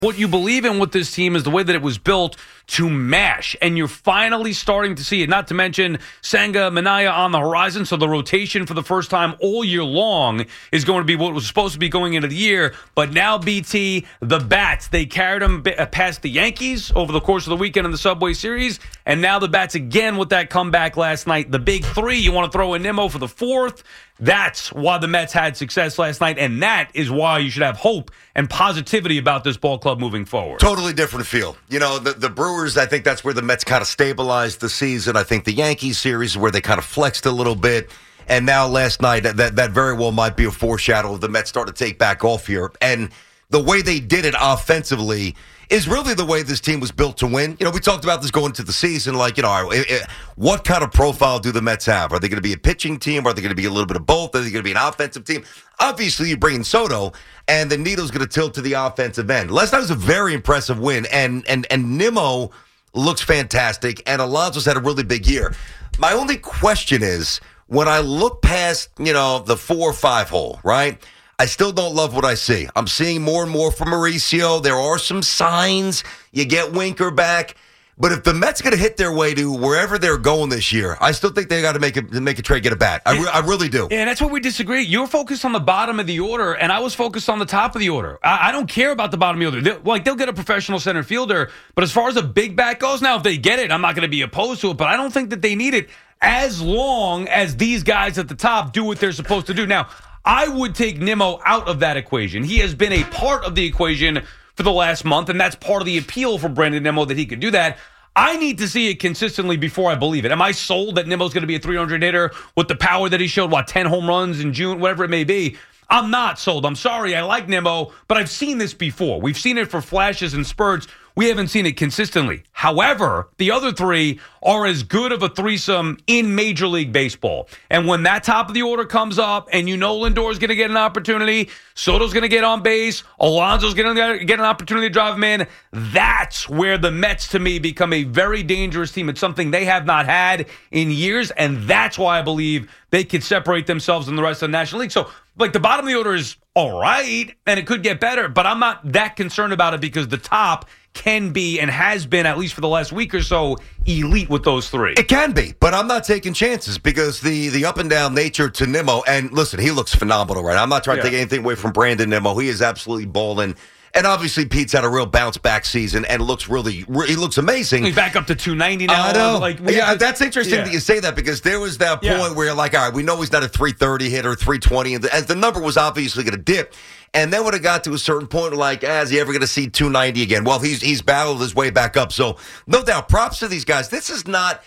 What you believe in with this team is the way that it was built to mash, and you're finally starting to see it. Not to mention Senga, Minaya on the horizon, so the rotation for the first time all year long is going to be what was supposed to be going into the year. But now, BT, the Bats, they carried them past the Yankees over the course of the weekend in the Subway Series, and now the Bats again with that comeback last night. The big three, you want to throw in Nimmo for the fourth. That's why the Mets had success last night, and that is why you should have hope and positivity about this ball club moving forward. Totally different feel. You know, the Brewers, I think that's where the Mets kind of stabilized the season. I think the Yankees series is where they kind of flexed a little bit. And now last night, that very well might be a foreshadow of the Mets starting to take back off here. And the way they did it offensively is really the way this team was built to win. You know, we talked about this going into the season, like, you know, what kind of profile do the Mets have? Are they going to be a pitching team? Are they going to be a little bit of both? Are they going to be an offensive team? Obviously, you bring in Soto, and the needle's going to tilt to the offensive end. Last night was a very impressive win, and Nimmo looks fantastic, and Alonso's had a really big year. My only question is, when I look past, you know, the 4 or 5 hole, right? I still don't love what I see. I'm seeing more and more from Mauricio. There are some signs. You get Winker back. But if the Mets going to hit their way to wherever they're going this year, I still think they got to make a trade, get a bat. I really do. Yeah, and that's where we disagree. You're focused on the bottom of the order, and I was focused on the top of the order. I don't care about the bottom of the order. They'll get a professional center fielder, but as far as a big bat goes, now if they get it, I'm not going to be opposed to it, but I don't think that they need it as long as these guys at the top do what they're supposed to do. Now, I would take Nimmo out of that equation. He has been a part of the equation for the last month, and that's part of the appeal for Brandon Nimmo that he could do that. I need to see it consistently before I believe it. Am I sold that Nimmo's going to be a 300 hitter with the power that he showed, 10 home runs in June, whatever it may be? I'm not sold. I'm sorry. I like Nimmo, but I've seen this before. We've seen it for flashes and spurts. We haven't seen it consistently. However, the other three are as good of a threesome in Major League Baseball. And when that top of the order comes up and you know Lindor's going to get an opportunity, Soto's going to get on base, Alonso's going to get an opportunity to drive him in, that's where the Mets, to me, become a very dangerous team. It's something they have not had in years, and that's why I believe they could separate themselves from the rest of the National League. So, the bottom of the order is all right, and it could get better, but I'm not that concerned about it because the top can be and has been, at least for the last week or so, elite with those three. It can be, but I'm not taking chances because the up and down nature to Nimmo, and listen, he looks phenomenal right now. I'm not trying to take anything away from Brandon Nimmo. He is absolutely balling. And obviously, Pete's had a real bounce-back season and he looks amazing. He's back up to 290 now. I know. That's interesting that you say that because there was that point where you're like, all right, we know he's not a 330 hitter, 320, and the number was obviously going to dip. And then when it got to a certain point, like, is he ever going to see 290 again? Well, he's battled his way back up. So, no doubt, props to these guys. This is not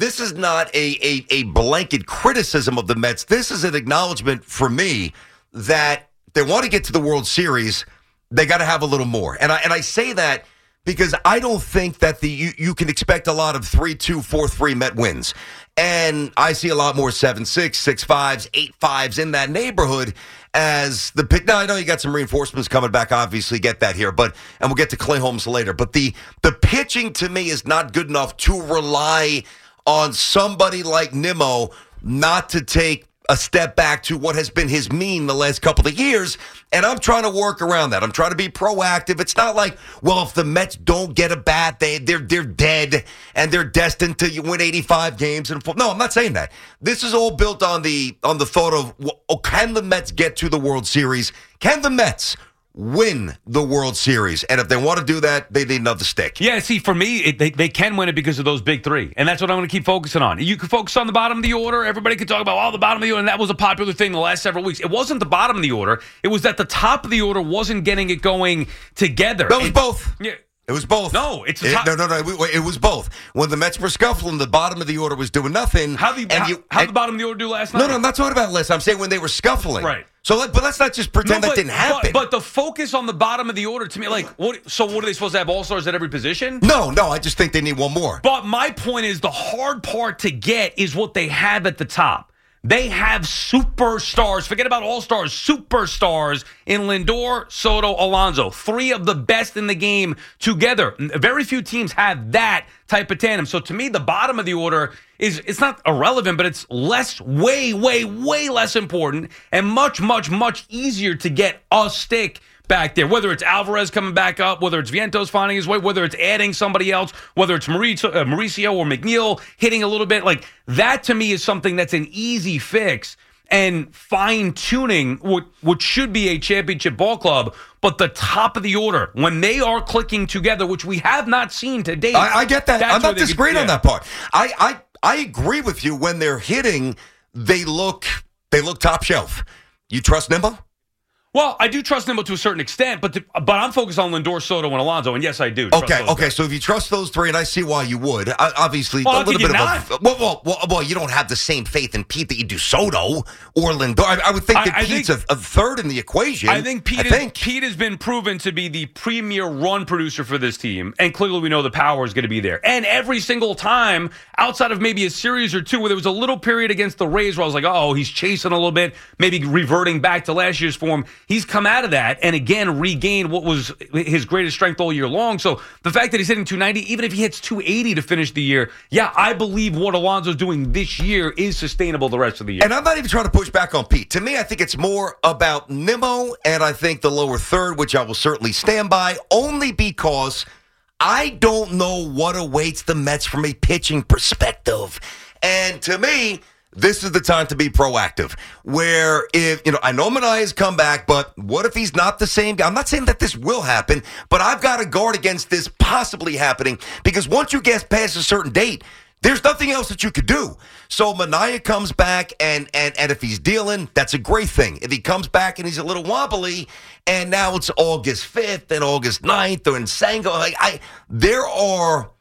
a blanket criticism of the Mets. This is an acknowledgement for me that they want to get to the World Series. They got to have a little more. And I say that because I don't think that you can expect a lot of 3-2, 4-3 Met wins. And I see a lot more 7-6, 6-5s, 8-5s in that neighborhood as the pick. Now, I know you got some reinforcements coming back, obviously, get that here. And we'll get to Clay Holmes later. But the pitching, to me, is not good enough to rely on somebody like Nimmo not to take a step back to what has been his mean the last couple of years, and I'm trying to work around that. I'm trying to be proactive. It's not like, well, if the Mets don't get a bat, they're dead, and they're destined to win 85 games. No, I'm not saying that. This is all built on the thought of, well, can the Mets get to the World Series? Can the Mets win the World Series? And if they want to do that, they need another stick. Yeah, see, for me, they can win it because of those big three. And that's what I'm going to keep focusing on. You can focus on the bottom of the order. Everybody can talk about, the bottom of the order. And that was a popular thing the last several weeks. It wasn't the bottom of the order. It was that the top of the order wasn't getting it going together. That was both. Yeah. It was both. No, it's the top. No. It was both. When the Mets were scuffling, the bottom of the order was doing nothing. How did the bottom of the order do last night? No, I'm not talking about last. I'm saying when they were scuffling. Right. But let's not just pretend that didn't happen. But the focus on the bottom of the order, to me, what are they supposed to have, all-stars at every position? No, I just think they need one more. But my point is the hard part to get is what they have at the top. They have superstars. Forget about all-stars. Superstars in Lindor, Soto, Alonso. Three of the best in the game together. Very few teams have that type of tandem. So to me, the bottom of the order it's not irrelevant, but it's way less important and much easier to get a stick back there, whether it's Alvarez coming back up, whether it's Vientos finding his way, whether it's adding somebody else, whether it's Mauricio or McNeil hitting a little bit. Like, that to me is something that's an easy fix and fine-tuning what should be a championship ball club. But the top of the order, when they are clicking together, which we have not seen to date. I get that. I'm not disagreeing on that part. I agree with you. When they're hitting, they look top shelf. You trust Nimmo? Well, I do trust Nimmo to a certain extent, but I'm focused on Lindor, Soto, and Alonso, and yes, I do. Okay. So if you trust those three, and I see why you would, obviously a little bit of well, you don't have the same faith in Pete that you do Soto or Lindor. I would think that Pete's a third in the equation. I think Pete has been proven to be the premier run producer for this team, and clearly we know the power is going to be there. And every single time, outside of maybe a series or two, where there was a little period against the Rays where I was like, oh, he's chasing a little bit, maybe reverting back to last year's form. He's come out of that and, again, regained what was his greatest strength all year long. So the fact that he's hitting 290, even if he hits 280 to finish the year, yeah, I believe what Alonso's doing this year is sustainable the rest of the year. And I'm not even trying to push back on Pete. To me, I think it's more about Nimmo and I think the lower third, which I will certainly stand by, only because I don't know what awaits the Mets from a pitching perspective. And to me, this is the time to be proactive. Where if, I know Manaea's come back, but what if he's not the same guy? I'm not saying that this will happen, but I've got to guard against this possibly happening because once you get past a certain date, there's nothing else that you could do. So Manaea comes back, and if he's dealing, that's a great thing. If he comes back and he's a little wobbly, and now it's August 5th and August 9th, or in Sango, there are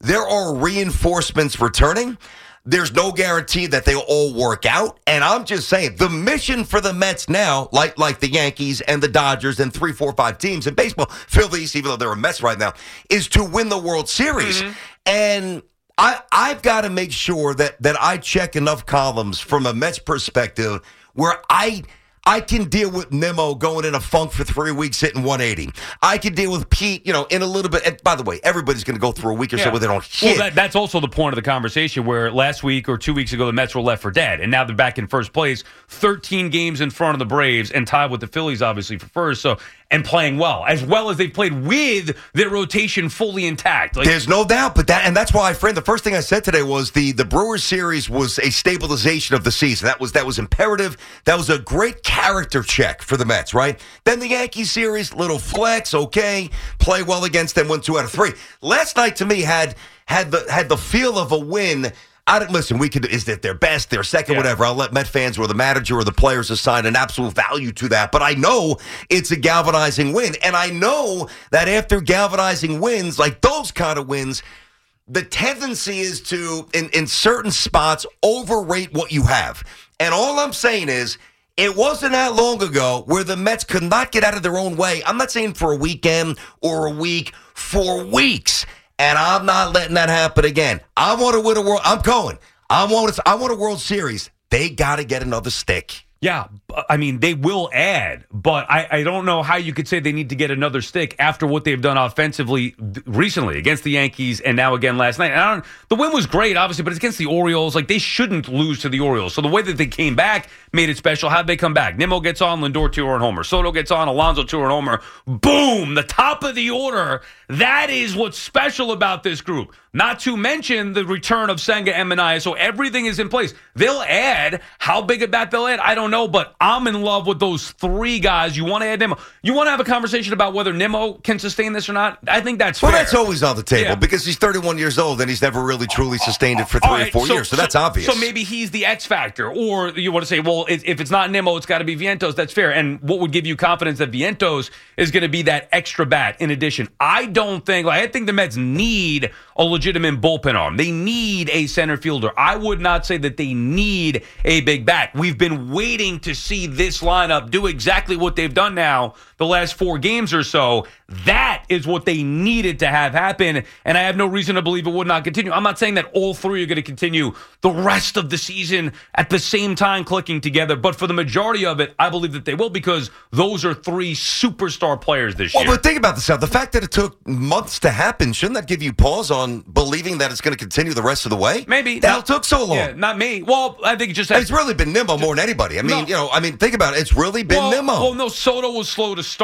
reinforcements returning. There's no guarantee that they'll all work out. And I'm just saying, the mission for the Mets now, like the Yankees and the Dodgers and 3, 4, 5 teams in baseball, Phillies, even though they're a mess right now, is to win the World Series. Mm-hmm. And I've got to make sure that I check enough columns from a Mets perspective where I can deal with Nimmo going in a funk for 3 weeks hitting 180. I can deal with Pete, in a little bit. And by the way, everybody's going to go through a week or so where they don't hit. Well, that's also the point of the conversation where last week or 2 weeks ago, the Mets were left for dead. And now they're back in first place, 13 games in front of the Braves and tied with the Phillies, obviously, for first. So, and playing well as they've played with their rotation fully intact. There's no doubt, but that's why, friend, the first thing I said today was the Brewers series was a stabilization of the season. That was imperative. That was a great character check for the Mets, right? Then the Yankees series, little flex, okay, play well against them, won 2 out of 3. Last night to me had the feel of a win. Listen, is it their best, their second, whatever. I'll let Met fans or the manager or the players assign an absolute value to that. But I know it's a galvanizing win. And I know that after galvanizing wins, like those kind of wins, the tendency is to, in certain spots, overrate what you have. And all I'm saying is, it wasn't that long ago where the Mets could not get out of their own way. I'm not saying for a weekend or a week, for weeks. And I'm not letting that happen again. I want to win a world. I'm going. I want a World Series. They got to get another stick. Yeah, I mean, they will add, but I don't know how you could say they need to get another stick after what they've done offensively recently against the Yankees and now again last night. The win was great, obviously, but it's against the Orioles. Like, they shouldn't lose to the Orioles. So the way that they came back made it special. How'd they come back? Nimmo gets on, Lindor 2-run homer. Soto gets on, Alonso 2-run homer. Boom! The top of the order. That is what's special about this group. Not to mention the return of Senga and Manaea. So everything is in place. They'll add. How big a bat they'll add, I don't know, but I'm in love with those 3 guys. You want to add Nimmo. You want to have a conversation about whether Nimmo can sustain this or not? I think that's fair. Well, that's always on the table because he's 31 years old and he's never really truly sustained it for 3 or 4 years. So that's obvious. So maybe he's the X factor. Or you want to say, well, if it's not Nimmo, it's got to be Vientos. That's fair. And what would give you confidence that Vientos is going to be that extra bat in addition? I think the Mets need a legitimate bullpen arm. They need a center fielder. I would not say that they need a big bat. We've been waiting to see this lineup do exactly what they've done now the last 4 games or so. That is what they needed to have happen, and I have no reason to believe it would not continue. I'm not saying that all 3 are going to continue the rest of the season at the same time clicking together, but for the majority of it, I believe that they will because those are 3 superstar players this year. Well, but think about this now. The fact that it took months to happen, shouldn't that give you pause on believing that it's going to continue the rest of the way? Maybe. That took so long. Yeah, not me. Well, I think it just it's really been Nimmo more than anybody. I mean, think about it. It's really been Nimmo. Well, no, Soto was slow to start.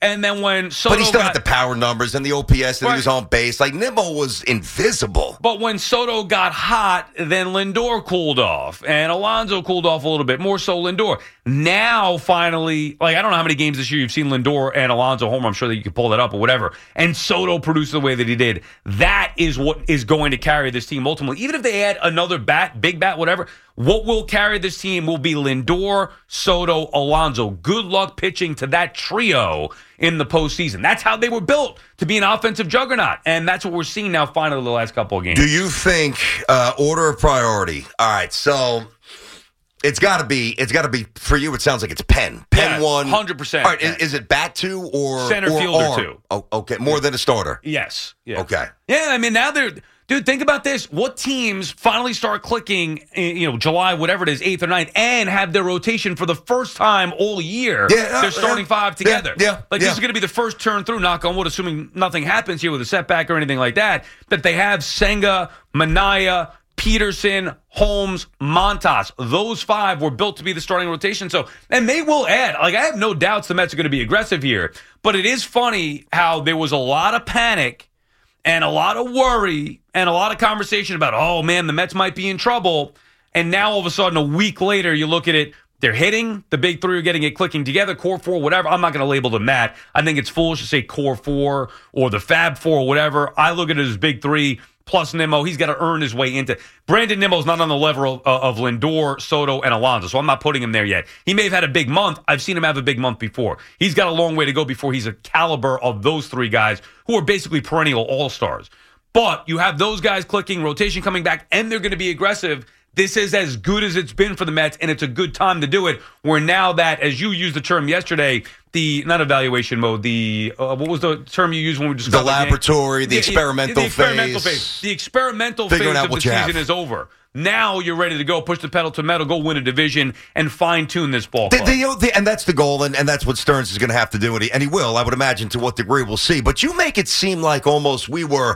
And then when Soto but he still had the power numbers and the OPS and he was on base. Like, Nimmo was invisible. But when Soto got hot, then Lindor cooled off. And Alonso cooled off a little bit, more so Lindor. Now, finally, like, I don't know how many games this year you've seen Lindor and Alonso home. I'm sure that you could pull that up or whatever. And Soto produced the way that he did. That is what is going to carry this team ultimately. Even if they add another bat, big bat, whatever, what will carry this team will be Lindor, Soto, Alonso. Good luck pitching to that trio in the postseason. That's how they were built, to be an offensive juggernaut. And that's what we're seeing now finally the last couple of games. Do you think order of priority? All right, so it's got to be for you. It sounds like it's Penn. Penn 1. 100%. All right, is it bat 2 or center fielder 2? Oh, okay, more than a starter. Yes. Yeah. Okay. Yeah, I mean, now they're... Dude, think about this. What teams finally start clicking, July, whatever it is, 8th or 9th, and have their rotation for the first time all year? Yeah, they're starting 5 together. Yeah. This is going to be the first turn through, knock on wood, assuming nothing happens here with a setback or anything like that they have Senga, Minaya, Peterson, Holmes, Montas. Those 5 were built to be the starting rotation. So, and they will add. Like, I have no doubts the Mets are going to be aggressive here. But it is funny how there was a lot of panic and a lot of worry and a lot of conversation about, oh, man, the Mets might be in trouble. And now all of a sudden, a week later, you look at it, they're hitting. The big 3 are getting it clicking together. Core 4, whatever. I'm not going to label them that. I think it's foolish to say core 4 or the Fab 4 or whatever. I look at it as big 3 plus Nimmo. He's got to earn his way into. Brandon Nimmo's not on the level of Lindor, Soto, and Alonso, so I'm not putting him there yet. He may have had a big month. I've seen him have a big month before. He's got a long way to go before he's a caliber of those 3 guys who are basically perennial all-stars. But you have those guys clicking, rotation coming back, and they're going to be aggressive. This is as good as it's been for the Mets, and it's a good time to do it. Where now that, as you used the term yesterday, the not evaluation mode, the what was the term you used when we discussed the laboratory, the experimental phase. The experimental phase of the season is over. Now you're ready to go, push the pedal to metal, go win a division, and fine-tune this ball club. And that's the goal, and that's what Stearns is going to have to do, and he will, I would imagine, to what degree we'll see. But you make it seem like almost we were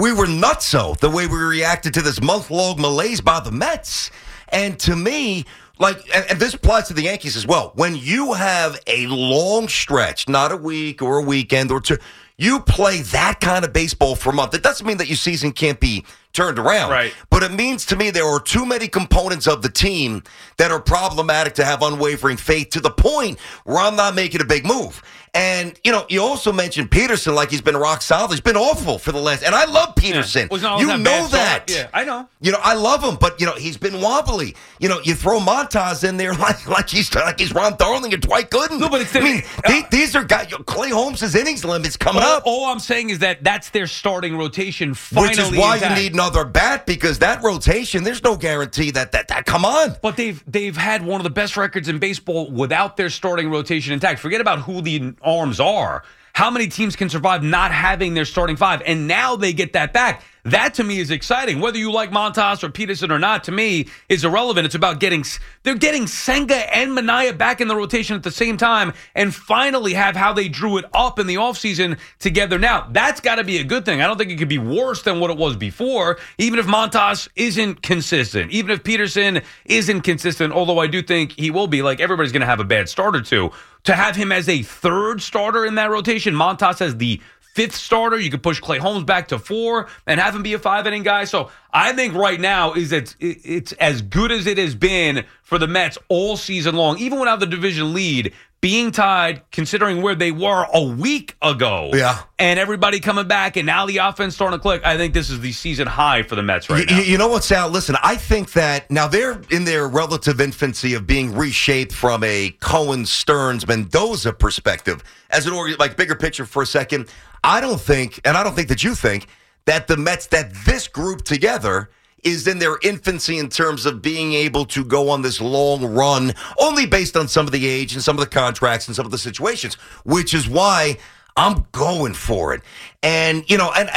nutso the way we reacted to this month-long malaise by the Mets. And to me, and this applies to the Yankees as well, when you have a long stretch, not a week or a weekend or 2, you play that kind of baseball for a month. It doesn't mean that your season can't be turned around. Right. But it means to me there are too many components of the team that are problematic to have unwavering faith to the point where I'm not making a big move. And, you also mentioned Peterson like he's been rock solid. He's been awful for the last, and I love Peterson. Yeah. You know that. Yeah, I know. I love him, but, he's been wobbly. You throw Montas in there like he's Ron Darling and Dwight Gooden. No, but it's these are guys, Clay Holmes' innings limit's coming up. All I'm saying is that's their starting rotation finally. Which is why you need another bat, because that rotation, there's no guarantee that come on. But they've had one of the best records in baseball without their starting rotation intact. Forget about who the arms are. How many teams can survive not having their starting 5? And now they get that back. That, to me, is exciting. Whether you like Montas or Peterson or not, to me, is irrelevant. It's about they're getting Senga and Minaya back in the rotation at the same time and finally have how they drew it up in the offseason together now. That's got to be a good thing. I don't think it could be worse than what it was before, even if Montas isn't consistent, even if Peterson isn't consistent, although I do think he will be. Like, everybody's going to have a bad start or two. To have him as a 3rd starter in that rotation, Montas as the 5th starter, you could push Clay Holmes back to 4 and have him be a 5-inning guy. So I think right now it's as good as it has been for the Mets all season long, even without the division lead, being tied, considering where they were a week ago. Yeah. And everybody coming back, and now the offense starting to click. I think this is the season high for the Mets right now. You know what, Sal? Listen, I think that now they're in their relative infancy of being reshaped from a Cohen, Stearns, Mendoza perspective. As an bigger picture for a second, I don't think that you think, that the Mets, that this group together is in their infancy in terms of being able to go on this long run, only based on some of the age and some of the contracts and some of the situations, which is why I'm going for it. And,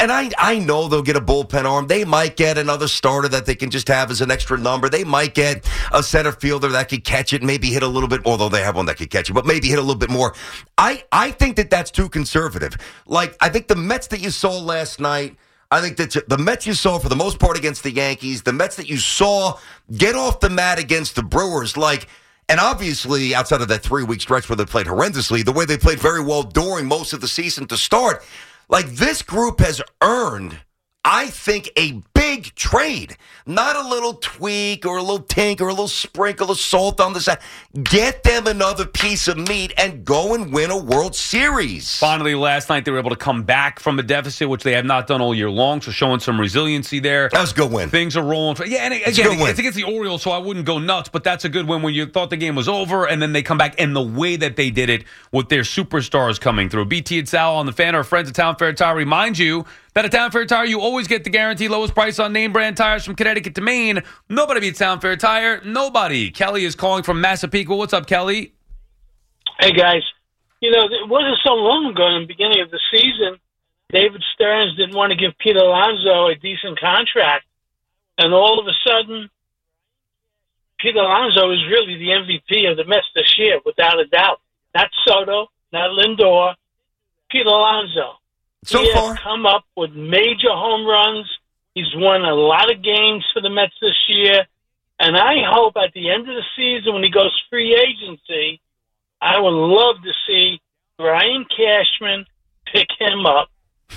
I know they'll get a bullpen arm. They might get another starter that they can just have as an extra number. They might get a center fielder that could catch it, maybe hit a little bit, although they have one that could catch it, but maybe hit a little bit more. I think that that's too conservative. I think the Mets that you saw last night, I think that the Mets you saw for the most part against the Yankees, the Mets that you saw get off the mat against the Brewers, And obviously, outside of that 3-week stretch where they played horrendously, the way they played very well during most of the season to start, like this group has earned, I think, a big trade. Not a little tweak or a little tink or a little sprinkle of salt on the side. Get them another piece of meat and go and win a World Series. Finally, last night they were able to come back from a deficit, which they have not done all year long, so showing some resiliency there. That was a good win. Things are rolling. Yeah, and again, it's against the Orioles, so I wouldn't go nuts, but that's a good win when you thought the game was over, and then they come back, and the way that they did it with their superstars coming through. BT and Sal on the Fan, our friends at Town Fair Tire, remind you that at Town Fair Tire, you always get the guaranteed lowest price on name brand tires from Connecticut to Maine. Nobody beats Town Fair Tire. Nobody. Kelly is calling from Massapequa. What's up, Kelly? Hey, guys. You know, it wasn't so long ago in the beginning of the season, David Stearns didn't want to give Pete Alonso a decent contract. And all of a sudden, Pete Alonso is really the MVP of the Mets this year, without a doubt. Not Soto, not Lindor, Pete Alonso. He has come up with major home runs. He's won a lot of games for the Mets this year. And I hope at the end of the season, when he goes free agency, I would love to see Brian Cashman pick him up.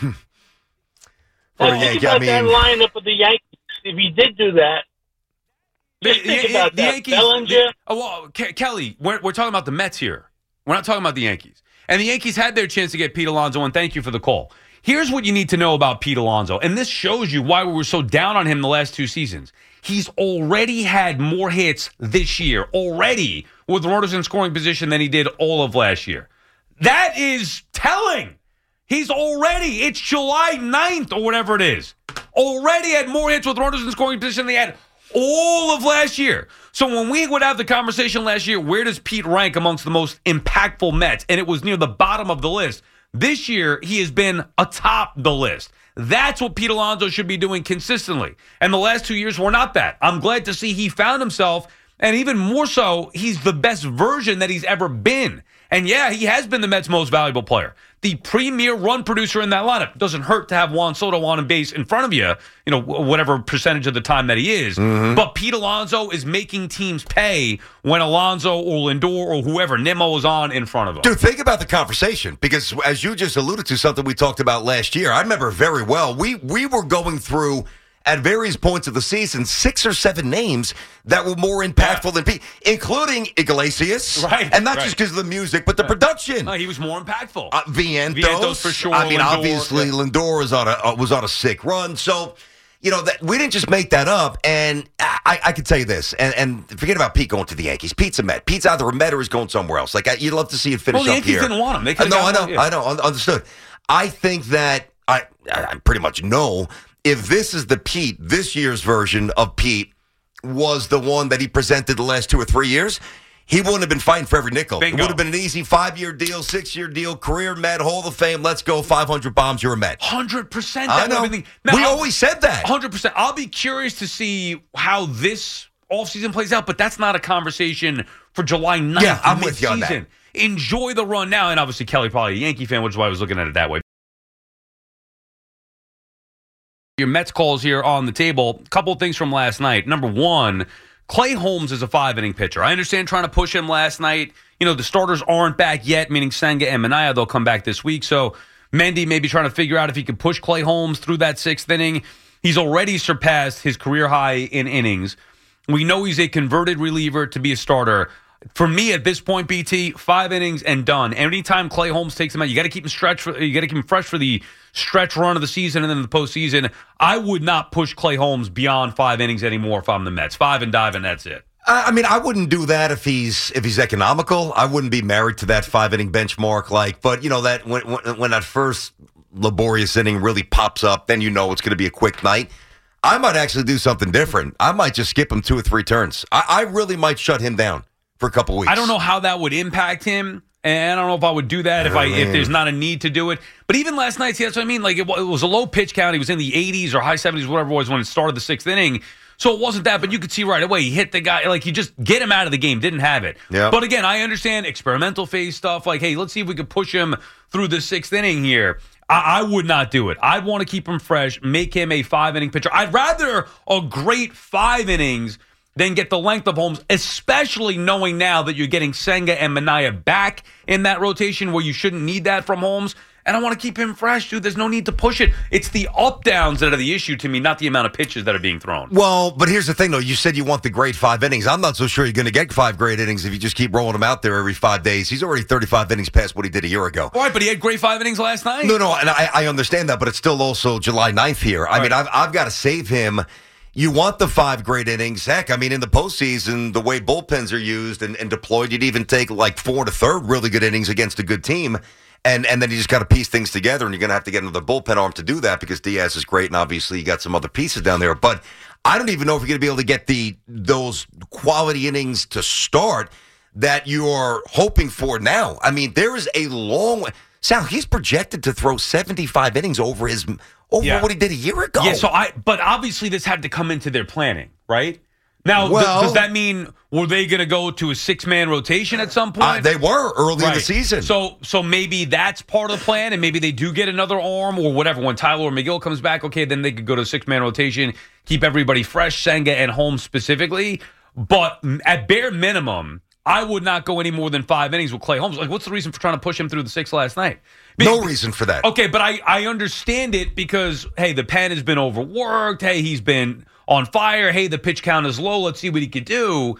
Think about that lineup of the Yankees. If he did do that, just think about that. Yankees, Bellinger. Kelly, we're talking about the Mets here. We're not talking about the Yankees. And the Yankees had their chance to get Pete Alonso, and thank you for the call. Here's what you need to know about Pete Alonso, and this shows you why we were so down on him the last 2 seasons. He's already had more hits this year, already, with runners in scoring position than he did all of last year. That is telling. He's already, it's July 9th or whatever it is, already had more hits with runners in scoring position than he had all of last year. So when we would have the conversation last year, where does Pete rank amongst the most impactful Mets? And it was near the bottom of the list. This year, he has been atop the list. That's what Pete Alonso should be doing consistently. And the last 2 years were not that. I'm glad to see he found himself, and even more so, he's the best version that he's ever been. And yeah, he has been the Mets' most valuable player. The premier run producer in that lineup. Doesn't hurt to have Juan Soto on base in front of you, whatever percentage of the time that he is. Mm-hmm. But Pete Alonso is making teams pay when Alonso or Lindor or whoever, Nimmo, is on in front of him. Dude, think about the conversation, because as you just alluded to, something we talked about last year, I remember very well, we were going through at various points of the season 6 or 7 names that were more impactful than Pete, including Iglesias. Right. And not just because of the music, but the production. He was more impactful. Vientos for sure. I mean, Lindor, obviously, Lindor was on a sick run. So, we didn't just make that up. And I can tell you this, and forget about Pete going to the Yankees. Pete's a Met. Pete's either a Met or he's going somewhere else. Like, you'd love to see it finish up here. Well, the Yankees didn't want him. They I know. Understood. I think that I pretty much know if this is the Pete, this year's version of Pete was the one that he presented the last 2 or 3 years, he wouldn't have been fighting for every nickel. Bingo. It would have been an easy 5-year deal, 6-year deal, career Met, Hall of Fame, let's go, 500 bombs, you're a Met. 100%. I know. We always said that. 100%. I'll be curious to see how this offseason plays out, but that's not a conversation for July 9th. Yeah, I'm with you on that. Enjoy the run now. And obviously, Kelly probably a Yankee fan, which is why I was looking at it that way. Your Mets calls here on the table. A couple of things from last night. Number one, Clay Holmes is a 5-inning pitcher. I understand trying to push him last night. The starters aren't back yet, meaning Senga and Minaya. They'll come back this week. So Mendy may be trying to figure out if he can push Clay Holmes through that 6th inning. He's already surpassed his career high in innings. We know he's a converted reliever to be a starter. For me, at this point, BT, 5 innings and done. Anytime Clay Holmes takes him out, you got to keep him fresh for the stretch run of the season and then the postseason. I would not push Clay Holmes beyond 5 innings anymore if I'm the Mets. 5 and dive, and that's it. I mean, I wouldn't do that if he's economical. I wouldn't be married to that 5-inning benchmark. But that when that first laborious inning really pops up, then it's going to be a quick night. I might actually do something different. I might just skip him 2 or 3 turns. I really might shut him down for a couple weeks. I don't know how that would impact him, and I don't know if I would do that if there's not a need to do it. But even last night, see, that's what I mean. Like, it was a low pitch count. He was in the 80s or high 70s, whatever it was, when it started the 6th inning. So it wasn't that, but you could see right away he hit the guy. Like, you just get him out of the game. Didn't have it. Yep. But again, I understand experimental phase stuff. Like, hey, let's see if we could push him through the 6th inning here. I would not do it. I'd want to keep him fresh, make him a 5-inning pitcher. I'd rather a great 5 innings than get the length of Holmes, especially knowing now that you're getting Senga and Minaya back in that rotation where you shouldn't need that from Holmes. And I want to keep him fresh, dude. There's no need to push it. It's the up-downs that are the issue to me, not the amount of pitches that are being thrown. Well, but here's the thing, though. You said you want the great 5 innings. I'm not so sure you're going to get 5 great innings if you just keep rolling him out there every 5 days. He's already 35 innings past what he did a year ago. All right, but he had great 5 innings last night. No, and I understand that, but it's still also July 9th here. I mean, I've got to save him. You want the 5 great innings. Heck, I mean, in the postseason, the way bullpens are used and deployed, you'd even take like 4 1/3 really good innings against a good team. And then you just got to piece things together, and you're going to have to get another bullpen arm to do that because Diaz is great, and obviously you got some other pieces down there. But I don't even know if you're going to be able to get those quality innings to start that you're hoping for now. I mean, there is a long way. Sal, he's projected to throw 75 innings over what he did a year ago. Yeah, but obviously this had to come into their planning, right? Now, does that mean were they going to go to a 6-man rotation at some point? They were early in the season. So maybe that's part of the plan, and maybe they do get another arm or whatever. When Tyler or McGill comes back, okay, then they could go to a 6-man rotation, keep everybody fresh, Senga and Holmes specifically. But at bare minimum, I would not go any more than 5 innings with Clay Holmes. Like, what's the reason for trying to push him through the 6 last night? No reason for that. Okay, but I understand it because, hey, the pen has been overworked. Hey, he's been on fire. Hey, the pitch count is low. Let's see what he could do.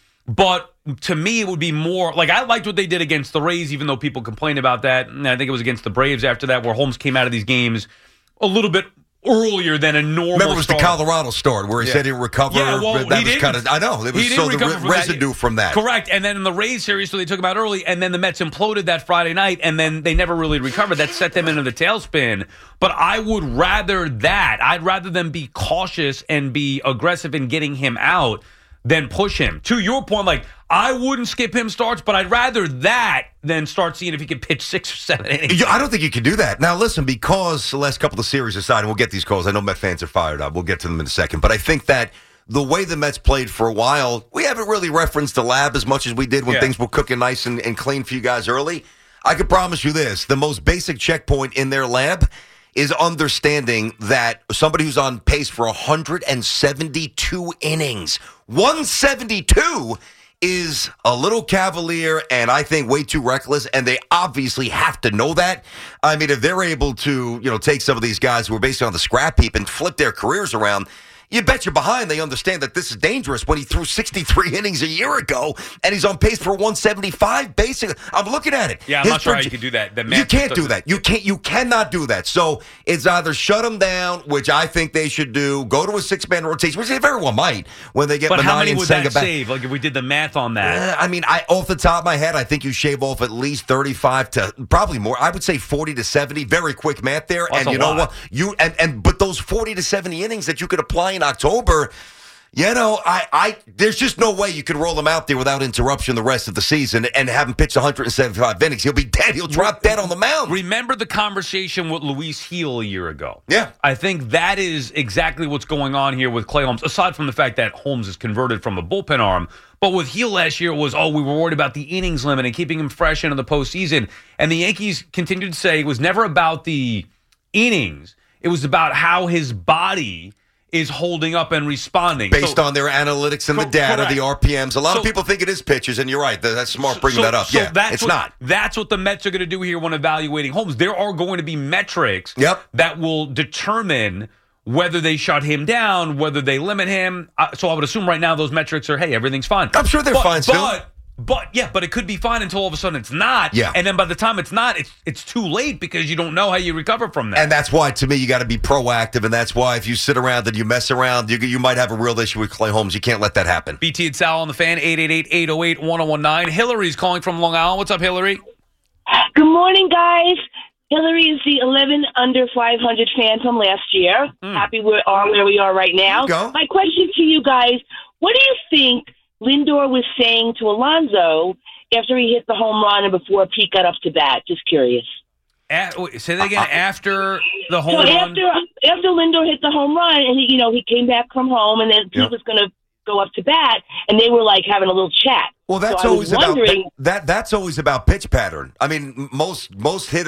But to me, it would be more like I liked what they did against the Rays, even though people complained about that. And I think it was against the Braves after that, where Holmes came out of these games a little bit earlier than a normal. Remember, it was the Colorado start where he said he'd recover. Yeah, well, that was kind of. I know it was so the residue from that. Correct, and then in the Rays series, so they took him out early, and then the Mets imploded that Friday night, and then they never really recovered. That set them into the tailspin. But I would rather that. I'd rather them be cautious and be aggressive in getting him out than push him. To your point, like, I wouldn't skip him starts, but I'd rather that than start seeing if he can pitch 6 or 7 innings. I don't think you can do that. Now, listen, because the last couple of series aside, and we'll get these calls. I know Met fans are fired up. We'll get to them in a second. But I think that the way the Mets played for a while, we haven't really referenced the lab as much as we did when things were cooking nice and clean for you guys early. I can promise you this. The most basic checkpoint in their lab is understanding that somebody who's on pace for 172 innings, 172 is a little cavalier and I think way too reckless, and they obviously have to know that. I mean, if they're able to, take some of these guys who are basically on the scrap heap and flip their careers around, you bet you're behind. They understand that this is dangerous when he threw 63 innings a year ago and he's on pace for 175. Basically, I'm looking at it. Yeah, I'm not sure how you can do that. You can't do that. You cannot do that. So it's either shut him down, which I think they should do, go to a 6-man rotation, which they very well might when they get. But how many would that back. save? Like if we did the math on that. I mean, off the top of my head, I think you shave off at least 35 to probably more. I would say 40 to 70. Very quick math there. Well, and you know what? But those 40 to 70 innings that you could apply in October, there's just no way you could roll him out there without interruption the rest of the season and have him pitch 175 innings. He'll be dead. He'll drop dead on the mound. Remember the conversation with Luis Gil a year ago? Yeah. I think that is exactly what's going on here with Clay Holmes, aside from the fact that Holmes is converted from a bullpen arm. But with Gil last year was, we were worried about the innings limit and keeping him fresh into the postseason. And the Yankees continued to say it was never about the innings. It was about how his body is holding up and responding. Based on their analytics and the data, correct. The RPMs. A lot of people think it is pitches, and you're right. That's smart bringing that up. It's not. That's what the Mets are going to do here when evaluating Holmes. There are going to be metrics that will determine whether they shut him down, whether they limit him. So I would assume right now those metrics are, hey, everything's fine. I'm sure they're fine still. But it could be fine until all of a sudden it's not. Yeah. And then by the time it's not, it's too late because you don't know how you recover from that. And that's why, to me, you got to be proactive. And that's why if you sit around and you mess around, you might have a real issue with Clay Holmes. You can't let that happen. BT and Sal on the Fan, 888-808-1019. Hillary's calling from Long Island. What's up, Hillary? Good morning, guys. Hillary is the 11 under 500 fan from last year. Happy we're on where we are right now. My question to you guys, what do you think Lindor was saying to Alonso after he hit the home run and before Pete got up to bat? Just curious. Say that again. After the home run? After Lindor hit the home run, and he came back from home, and then Pete was going to go up to bat, and they were like having a little chat. Well, that's always about pitch pattern. I mean, most hitters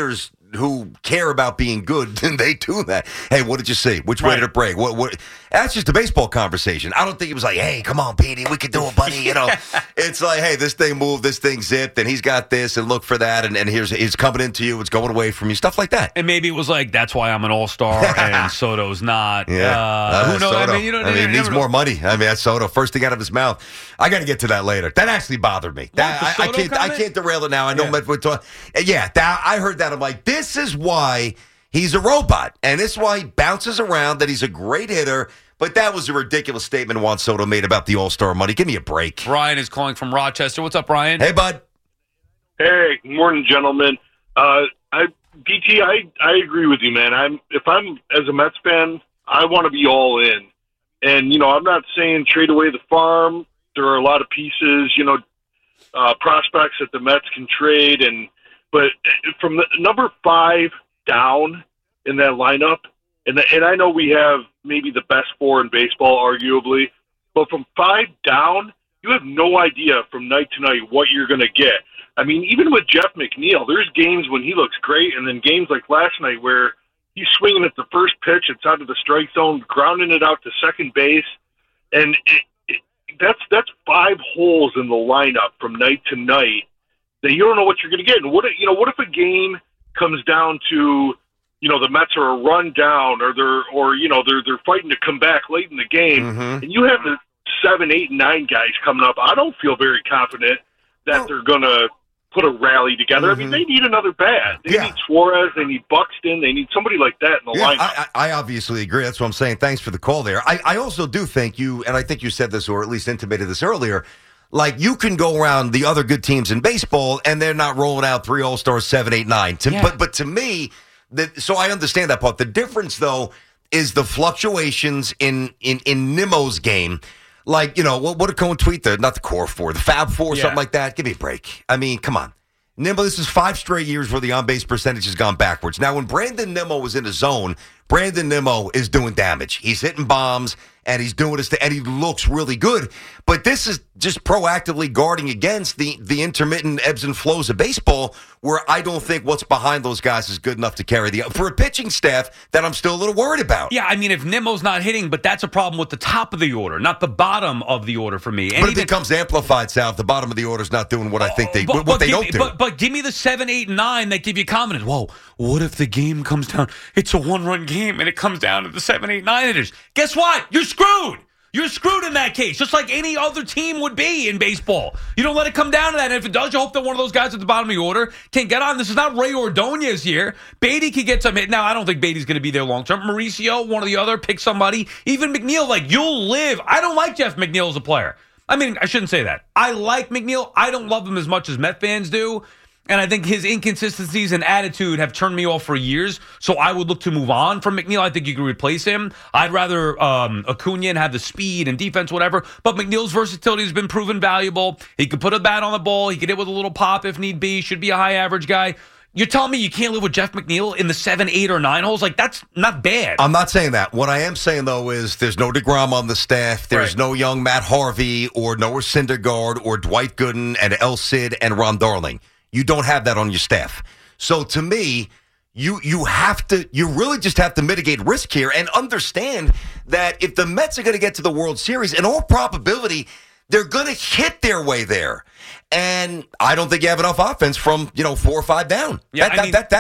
who care about being good, then they do that. Hey, what did you see? Which way did it break? What? That's just a baseball conversation. I don't think it was like, hey, come on, Petey, we could do it, buddy. You know, it's like, hey, this thing moved, this thing zipped, and he's got this, and look for that, and he's coming into you, it's going away from you, stuff like that. And maybe it was like, that's why I'm an all-star, and Soto's not. Yeah. Who knows? Soto. He needs more money. I mean, that's Soto. First thing out of his mouth. I got to get to that later. That actually bothered me. I can't derail it now. I know we're talking. Yeah, I heard that. I'm like, this is why he's a robot, and this is why he bounces around, that he's a great hitter. But that was a ridiculous statement Juan Soto made about the All-Star money. Give me a break. Brian is calling from Rochester. What's up, Brian? Hey, bud. Hey, good morning, gentlemen. BT, I agree with you, man. If I'm as a Mets fan, I want to be all in. And, you know, I'm not saying trade away the farm. There are a lot of pieces, you know, prospects that the Mets can trade. But from the number 5 down in that lineup, and I know we have maybe the best 4 in baseball, arguably, but from 5 down, you have no idea from night to night what you're going to get. I mean, even with Jeff McNeil, there's games when he looks great, and then games like last night where he's swinging at the first pitch, it's out of the strike zone, grounding it out to second base, and that's 5 holes in the lineup from night to night that you don't know what you're going to get. And what if a game comes down to, you know, the Mets are a run down, or they're fighting to come back late in the game, and you have the 7, 8, and 9 guys coming up. I don't feel very confident that they're going to put a rally together. I mean, they need another bat. They need Suarez. They need Buxton. They need somebody like that in the lineup. I obviously agree. That's what I'm saying. Thanks for the call there. I also do think and I think you said this, or at least intimated this earlier, like, you can go around the other good teams in baseball, and they're not rolling out 3 All-Stars, 7, 8, 9. But to me, so I understand that part. The difference, though, is the fluctuations in Nimmo's game. Like, you know, what did Cohen tweet? Not the Core 4, the Fab 4, something like that. Give me a break. I mean, come on. Nimmo, this is 5 straight years where the on-base percentage has gone backwards. Now, when Brandon Nimmo was in his zone, Brandon Nimmo is doing damage. He's hitting bombs, and he's doing this, and he looks really good. But this is just proactively guarding against the intermittent ebbs and flows of baseball, where I don't think what's behind those guys is good enough to carry for a pitching staff that I'm still a little worried about. Yeah, I mean, if Nimmo's not hitting, but that's a problem with the top of the order, not the bottom of the order for me. And but it becomes amplified, Sal, if the bottom of the order is not doing what I think they don't do. But give me the 7, 8, and 9 that give you confidence. Whoa, what if the game comes down? It's a 1-run game, and it comes down to the 7, 8, 9 hitters. Guess what? You're screwed. You're screwed in that case, just like any other team would be in baseball. You don't let it come down to that. And if it does, you hope that one of those guys at the bottom of the order can get on. This is not Ray Ordonez here. Beatty can get some hit. Now, I don't think Beatty's going to be there long term. Mauricio, one or the other, pick somebody. Even McNeil, like, you'll live. I don't like Jeff McNeil as a player. I mean, I shouldn't say that. I like McNeil. I don't love him as much as Met fans do. And I think his inconsistencies and attitude have turned me off for years. So I would look to move on from McNeil. I think you could replace him. I'd rather Acuna have the speed and defense, whatever. But McNeil's versatility has been proven valuable. He could put a bat on the ball. He could hit with a little pop if need be. Should be a high average guy. You're telling me you can't live with Jeff McNeil in the 7, 8, or 9 holes? Like, that's not bad. I'm not saying that. What I am saying, though, is there's no DeGrom on the staff. There's no young Matt Harvey or Noah Syndergaard or Dwight Gooden and El Cid and Ron Darling. You don't have that on your staff. So to me, you really just have to mitigate risk here and understand that if the Mets are going to get to the World Series, in all probability, they're going to hit their way there. And I don't think you have enough offense from 4 or 5 down. Yeah,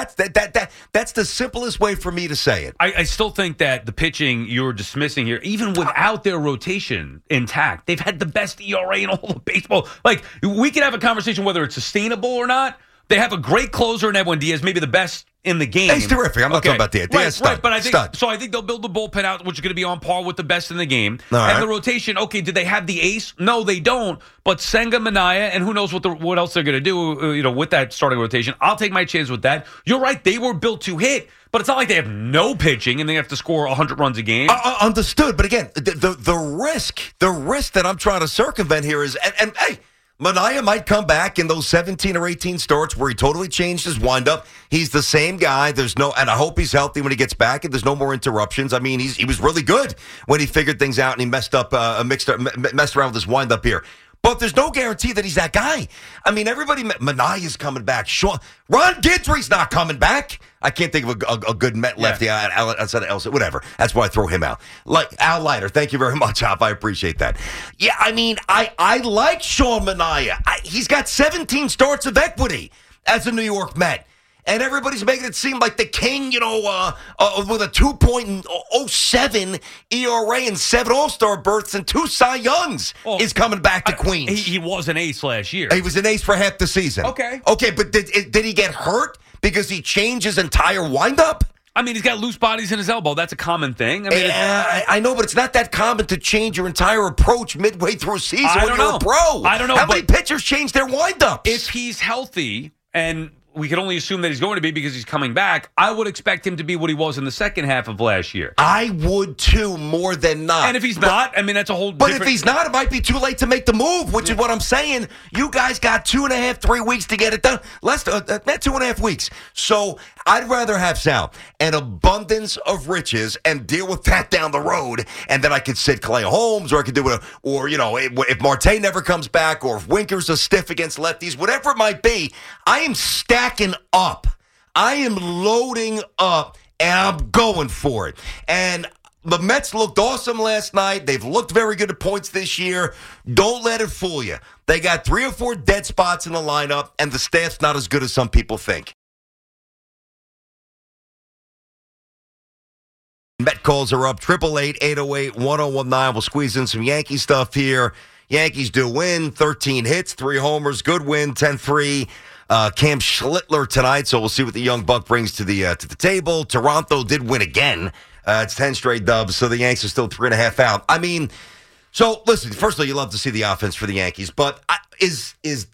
that's the simplest way for me to say it. I still think that the pitching you're dismissing here, even without their rotation intact, they've had the best ERA in all of baseball. Like, we can have a conversation whether it's sustainable or not. They have a great closer in Edwin Diaz, maybe the best in the game. He's terrific. I'm not talking about Diaz. Diaz stud. Right, but I think they'll build the bullpen out, which is going to be on par with the best in the game. All right. And the rotation, okay, did they have the ace? No, they don't. But Senga, Minaya, and who knows what else they're going to do, with that starting rotation. I'll take my chance with that. You're right. They were built to hit. But it's not like they have no pitching and they have to score 100 runs a game. Understood. But again, the risk that I'm trying to circumvent here is, and hey, Minaya might come back in those 17 or 18 starts where he totally changed his windup. He's the same guy. And I hope he's healthy when he gets back and there's no more interruptions. I mean, he was really good when he figured things out and he messed around with his windup here. But there's no guarantee that he's that guy. I mean, everybody, Manaea's coming back. Ron Guidry's not coming back. I can't think of a good Met lefty outside of Elsa. Whatever. That's why I throw him out. Like Al Leiter. Thank you very much, Hop. I appreciate that. Yeah, I mean, I like Sean Manaea. He's got 17 starts of equity as a New York Met. And everybody's making it seem like the king, with a 2.07 ERA and 7 All-Star berths and 2 Cy Youngs is coming back to Queens. He was an ace last year. He was an ace for half the season. Okay, but did he get hurt because he changed his entire windup? I mean, he's got loose bodies in his elbow. That's a common thing. I mean, I know, but it's not that common to change your entire approach midway through a season when you're a pro. I don't know. How many pitchers change their windups? If he's healthy and we can only assume that he's going to be because he's coming back, I would expect him to be what he was in the second half of last year. I would too, more than not. And if he's not, I mean, that's a whole different... But if he's not, it might be too late to make the move, which is what I'm saying. You guys got 2.5, 3 weeks to get it done. Less than 2.5 weeks. So I'd rather have, Sal, an abundance of riches and deal with that down the road, and then I could sit Clay Holmes, or I could do it, or, if Marte never comes back, or if Winker's a stiff against lefties, whatever it might be, I am stacking up. I am loading up, and I'm going for it. And the Mets looked awesome last night. They've looked very good at points this year. Don't let it fool you. They got 3 or 4 dead spots in the lineup, and the staff's not as good as some people think. Met calls are up, 888-808-1019. We'll squeeze in some Yankee stuff here. Yankees do win, 13 hits, 3 homers, good win, 10-3. Cam Schlittler tonight, so we'll see what the young buck brings to the table. Toronto did win again. It's 10 straight dubs, so the Yanks are still 3.5 out. I mean, so listen, first of all, you love to see the offense for the Yankees, but is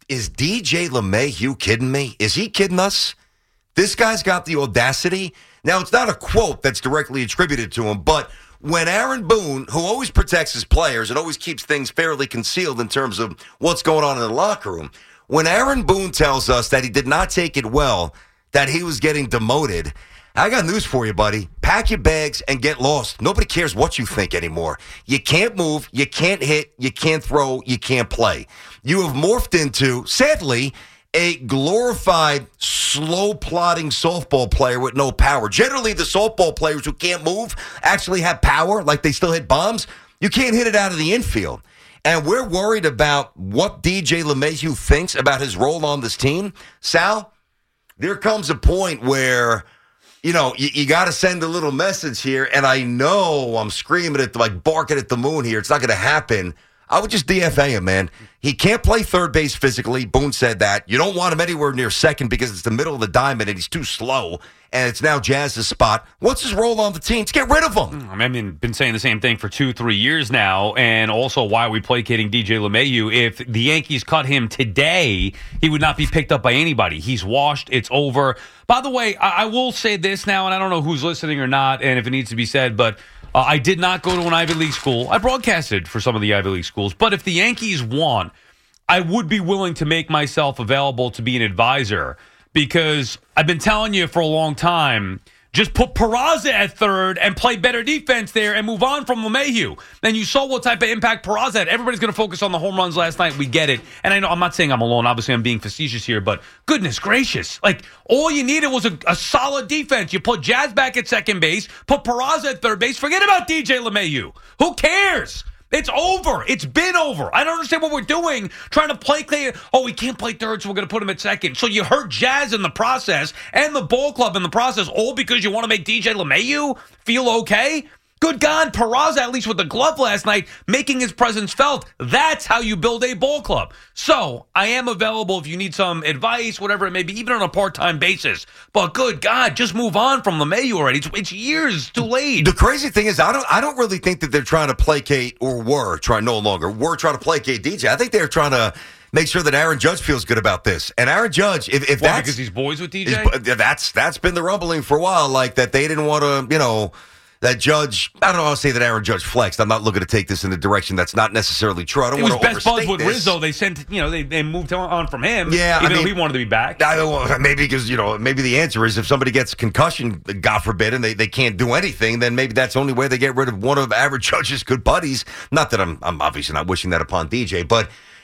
DJ LeMahieu kidding me? Is he kidding us? This guy's got the audacity. Now, it's not a quote that's directly attributed to him, but when Aaron Boone, who always protects his players and always keeps things fairly concealed in terms of what's going on in the locker room, when Aaron Boone tells us that he did not take it well, that he was getting demoted, I got news for you, buddy. Pack your bags and get lost. Nobody cares what you think anymore. You can't move, you can't hit, you can't throw, you can't play. You have morphed into, sadly, a glorified, slow-plodding softball player with no power. Generally, the softball players who can't move actually have power, like they still hit bombs. You can't hit it out of the infield. And we're worried about what DJ LeMahieu thinks about his role on this team. Sal, there comes a point where, you got to send a little message here. And I know I'm screaming barking at the moon here. It's not going to happen. I would just DFA him, man. He can't play third base physically. Boone said that. You don't want him anywhere near second because it's the middle of the diamond and he's too slow. And it's now Jazz's spot. What's his role on the team? To get rid of him. I mean, been saying the same thing for 2-3 years now. And also, why are we placating DJ LeMahieu? If the Yankees cut him today, he would not be picked up by anybody. He's washed. It's over. By the way, I will say this now, and I don't know who's listening or not, and if it needs to be said, but I did not go to an Ivy League school. I broadcasted for some of the Ivy League schools. But if the Yankees want, I would be willing to make myself available to be an advisor, because I've been telling you for a long time, just put Peraza at third and play better defense there and move on from LeMahieu. Then you saw what type of impact Peraza had. Everybody's going to focus on the home runs last night. We get it. And I know I'm not saying I'm alone. Obviously, I'm being facetious here, but goodness gracious. All you needed was a solid defense. You put Jazz back at second base, put Peraza at third base. Forget about DJ LeMahieu. Who cares? It's over. It's been over. I don't understand what we're doing, trying to play clear. Oh, we can't play third, so we're going to put him at second. So you hurt Jazz in the process and the ball club in the process, all because you want to make DJ LeMahieu feel okay? Good God, Peraza, at least with the glove last night, making his presence felt. That's how you build a ball club. So I am available if you need some advice, whatever it may be, even on a part-time basis. But good God, just move on from LeMahieu already. It's years too late. The crazy thing is, I don't really think that they're trying to placate, or were trying to placate DJ. I think they're trying to make sure that Aaron Judge feels good about this. And Aaron Judge, if that's because he's boys with DJ, that's been the rumbling for a while, like that they didn't want to, that Judge, I don't want to say that Aaron Judge flexed. I'm not looking to take this in the direction that's not necessarily true. I don't want to overstate this. It was best buds with Rizzo. They sent, they moved on from him. Yeah, even though he wanted to be back. Maybe because, maybe the answer is if somebody gets a concussion, God forbid, and they can't do anything, then maybe that's the only way they get rid of one of Aaron Judge's good buddies. Not that I'm obviously not wishing that upon DJ, but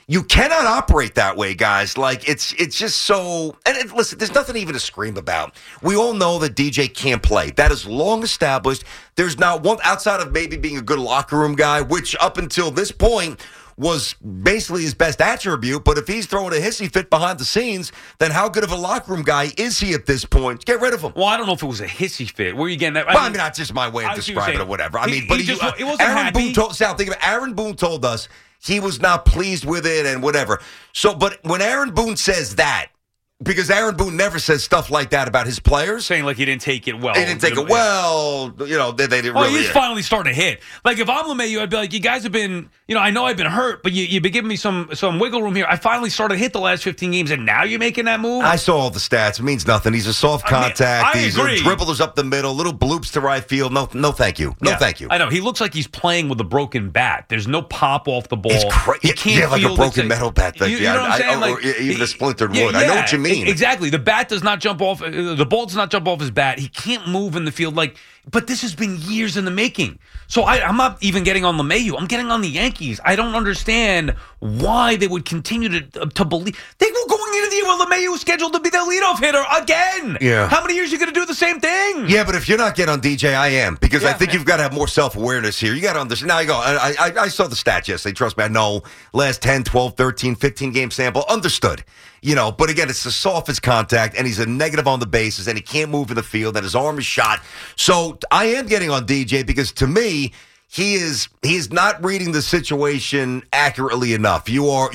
You cannot operate that way, guys. Like, it's just so... And listen, there's nothing even to scream about. We all know that DJ can't play. That is long established. There's not one, outside of maybe being a good locker room guy, which up until this point was basically his best attribute. But if he's throwing a hissy fit behind the scenes, then how good of a locker room guy is he at this point? Get rid of him. Well, I don't know if it was a hissy fit. Where are you getting that? I mean, that's just my way of describing it or whatever. I mean, but it wasn't Aaron happy. Boone told, Sal, think of it. Aaron Boone told us he was not pleased with it and whatever. So, but when Aaron Boone says that, because Aaron Boone never says stuff like that about his players. Saying like he didn't take it well. They didn't take it well. You know, they didn't really. He's finally starting to hit. Like, if I'm LeMahieu, I'd be like, you guys have been, I know I've been hurt, but you've been giving me some wiggle room here. I finally started to hit the last 15 games, and now you're making that move? I saw all the stats. It means nothing. He's a soft contact. I agree. Dribblers up the middle, little bloops to right field. No, thank you. No, thank you. I know. He looks like he's playing with a broken bat. There's no pop off the ball. It's crazy. He can't like a broken metal bat. You know what I'm saying? Or even a splintered wood. I know what you mean. Exactly. The bat does not jump off. The ball does not jump off his bat. He can't move in the field. But this has been years in the making. So I'm not even getting on LeMahieu. I'm getting on the Yankees. I don't understand why they would continue to believe. They were going into the year where LeMahieu was scheduled to be the leadoff hitter again. Yeah. How many years are you going to do the same thing? Yeah, but if you're not getting on DJ, I am. Because I think you've got to have more self-awareness here. You got to understand. Now you go. I saw the stats yesterday. Trust me, I know. Last 10, 12, 13, 15 game sample. Understood. But again, it's the softest contact, and he's a negative on the bases, and he can't move in the field, and his arm is shot. So I am getting on DJ because, to me, he is not reading the situation accurately enough.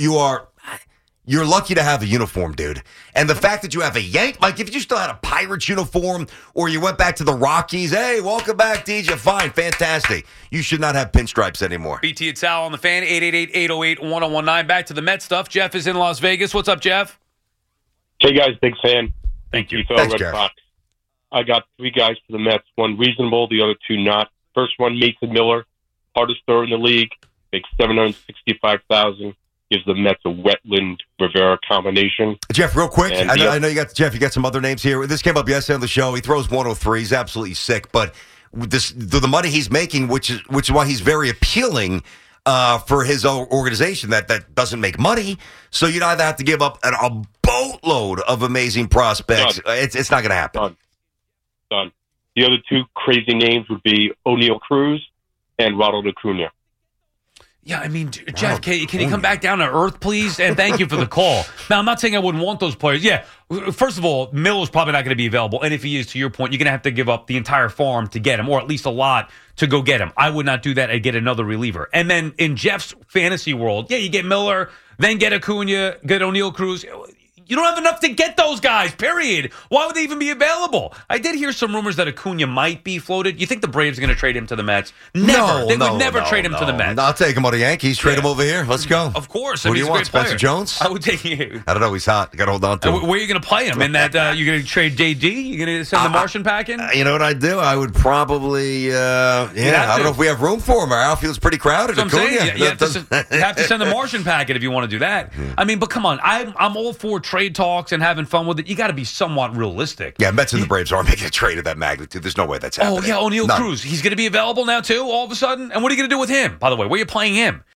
You're lucky to have a uniform, dude. And the fact that you have a Yank, like if you still had a Pirates uniform or you went back to the Rockies, hey, welcome back, DJ. Fine, fantastic. You should not have pinstripes anymore. BT and Sal on the Fan, 888-808-1019. Back to the Mets stuff. Jeff is in Las Vegas. What's up, Jeff? Hey, guys, big fan. Thank you. Thanks, Red Jeff. Fox. I got 3 guys for the Mets, 1 reasonable, the other 2 not. First one, Mason Miller, hardest thrower in the league, makes $765,000. Gives the Mets a Wetland Rivera combination. Jeff, real quick, I know you got some other names here. This came up yesterday on the show. He throws 103. He's absolutely sick, but the money he's making, which is why he's very appealing for his organization that doesn't make money. So you'd either have to give up a boatload of amazing prospects. It's not going to happen. Done. The other 2 crazy names would be O'Neal Cruz and Ronald Acuna. Yeah, I mean, Jeff, can you come back down to earth, please? And thank you for the call. Now, I'm not saying I wouldn't want those players. Yeah, first of all, Miller's probably not going to be available. And if he is, to your point, you're going to have to give up the entire farm to get him, or at least a lot to go get him. I would not do that. I'd get another reliever. And then in Jeff's fantasy world, you get Miller, then get Acuna, get O'Neal Cruz. You don't have enough to get those guys, period. Why would they even be available? I did hear some rumors that Acuna might be floated. You think the Braves are going to trade him to the Mets? Never. They would never trade him to the Mets. I'll take him on the Yankees. Trade him over here. Let's go. Of course. Who do you want, Spencer Jones? I would take you. I don't know. He's hot. Got to hold on to him. Where are you going to play him? In that you're going to trade JD? You're going to send the Martian pack in? You know what I'd do? I would probably, I don't know if we have room for him. Our outfield's pretty crowded. I'm saying. You have to send the Martian packet if you want to do that. I mean, but come on. I'm all for trade talks and having fun with it. You got to be somewhat realistic. Yeah, Mets and the Braves aren't making a trade of that magnitude. There's no way that's happening. Oh, yeah, O'Neal Cruz. He's going to be available now, too, all of a sudden? And what are you going to do with him? By the way, where are you playing him?